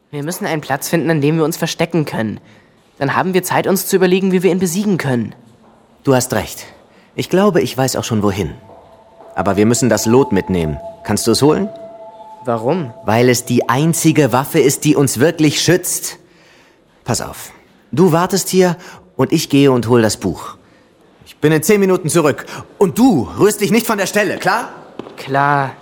Wir müssen einen Platz finden, an dem wir uns verstecken können. Dann haben wir Zeit, uns zu überlegen, wie wir ihn besiegen können. Du hast recht. Ich glaube, ich weiß auch schon wohin. Aber wir müssen das Lot mitnehmen. Kannst du es holen? Warum? Weil es die einzige Waffe ist, die uns wirklich schützt. Pass auf. Du wartest hier und ich gehe und hol das Buch. Ich bin in 10 Minuten zurück. Und du rührst dich nicht von der Stelle, klar? Klar.